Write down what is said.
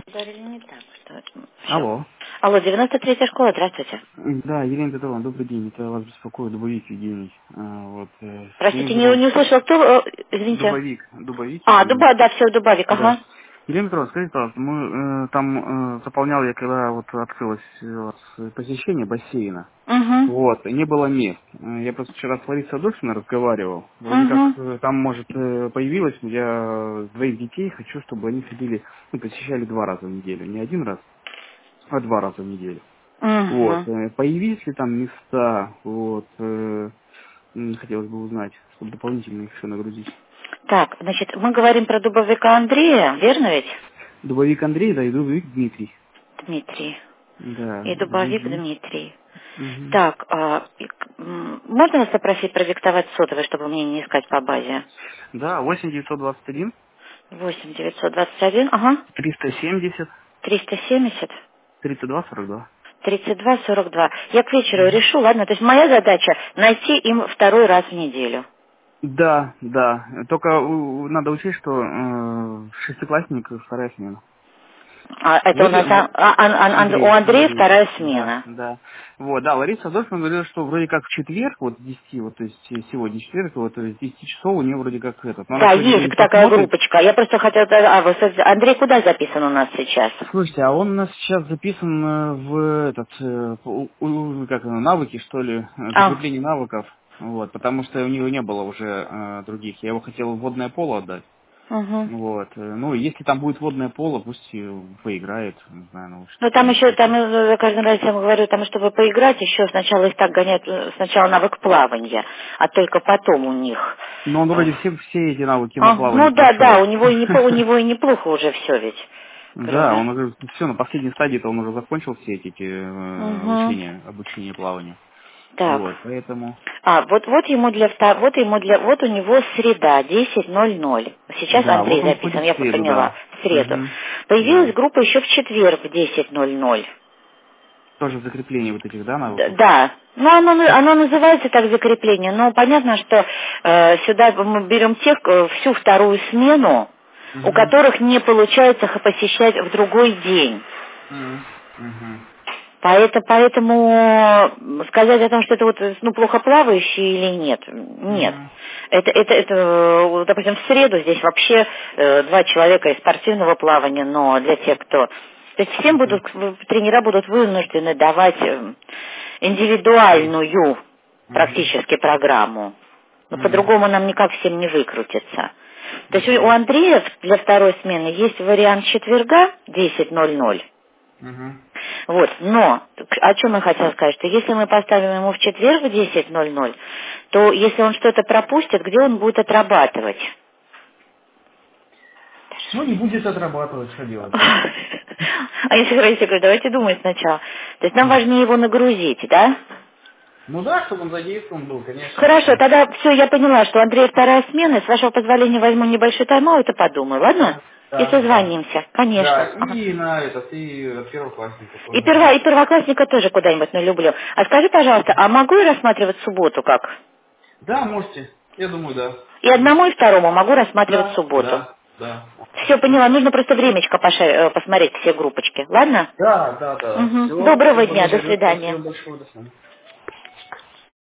Говорили не так, что... Всё. Алло. Алло, 93-я школа, здравствуйте. Да, Елена Петровна, добрый день. Это вас беспокоит Дубовик Евгений. Елена Простите, не Петровна, услышала, кто... извините. Дубовик Евгений. Да, все, Дубавик, Да. ага. Елена Петровна, скажите, пожалуйста, мы там заполнял я, когда вот открылось у вас посещение бассейна. Угу, Вот, и не было мест. Я просто вчера с Ларисой Адольфовной разговаривал. Вроде как угу, там, может, появилось, я двоих детей хочу, чтобы они ходили, посещали 2 раза в неделю. Не 1 раз, а 2 раза в неделю. Вот, угу. появились ли там места, вот, хотелось бы узнать, чтобы дополнительно их еще нагрузить. Так, значит, мы говорим про Дубовика Андрея, верно ведь? Дубовик Андрей, да, и Дубовик Дмитрий. Дмитрий. Да, И Дубовик Дмитрий. Дмитрий. Мгм. Так, можно вас попросить продиктовать сотовый, чтобы мне не искать по базе? Да, 8921 8 921, ага, 370 370. 3242. 32-42. Я к вечеру Мгм. решу, ладно? То есть моя задача найти им второй раз в неделю. Да, да. Только надо учесть, что шестиклассник вторая смена. А это у нас у Андрея Андрей, вторая да, смена. да. Вот, да, Лариса Адольфовна говорила, что вроде как в четверг, вот с 10, вот, то есть сегодня четверг, вот, то есть с 10 часов у нее вроде как этот. Но она Да, сегодня есть говорит, такая посмотрит. группочка. Я просто хотела... Андрей куда записан у нас сейчас? Слушайте, а он у нас сейчас записан в этот, как оно, навыки, что ли, А, закрепление навыков, вот, потому что у него не было уже других. Я его хотел в водное поло отдать. угу. Вот. Ну, если там будет водное поло, пусть поиграет, не знаю, ну, Ну что-то там там еще, еще. там каждый раз я вам говорю, там, чтобы поиграть, еще сначала их так гоняют, сначала навык плавания, а только потом у них. Но он э, вроде все эти навыки на плавании Ну да, да, прошел. у него и неплохо уже все ведь. Да, Кроме. он уже все, на последней стадии-то он уже закончил все эти Угу. обучение плаванию. Так. Вот, поэтому... Вот ему вот у него среда 10:00. Сейчас Да, Андрей вот он ходит записан, я в среду, поняла, да. в среду. Мгм. Появилась Да. группа еще в четверг в 10:00. Тоже закрепление вот этих, да, навыков? Да, ну оно называется так закрепление, но понятно, что сюда мы берем тех, всю вторую смену, у Угу. которых не получается их посещать в другой день. Угу. Поэтому сказать о том, что это вот ну, плохо плавающие или нет, нет. Угу. Вот, допустим, в среду здесь вообще 2 человека из спортивного плавания, но для тех, кто... То есть всем Угу. тренера будут вынуждены давать индивидуальную Угу. практически программу. Но Угу. по-другому нам никак всем не выкрутиться. То есть у Угу. Андрея для второй смены есть вариант четверга 10:00. Угу. Вот, но о чем я хотела сказать, что если мы поставим ему в четверг в 10:00, то если он что-то пропустит, где он будет отрабатывать? Ну, не будет отрабатывать, что делать. А если говорить, я говорю, давайте думать сначала. То есть нам важнее его нагрузить, да? Ну да, чтобы он задействован был, конечно. Хорошо, тогда все, я поняла, что Андрей вторая смена. С вашего позволения возьму небольшой тайм-аут и подумаю, ладно? Да, И да, да. созвонимся, конечно. Да, Ага. и на этот, и от первоклассника И, тоже, да. и первоклассника тоже куда-нибудь налюблю. А скажи, пожалуйста, а могу я рассматривать субботу как? Да, можете. Я думаю, да. И одному, и второму могу рассматривать Да, субботу. да, да. Все, поняла. Нужно просто времечко посмотреть все группочки. Ладно? Да, да, да. Угу. Все, Доброго дня. До благодарю. свидания. Спасибо большое. До свидания.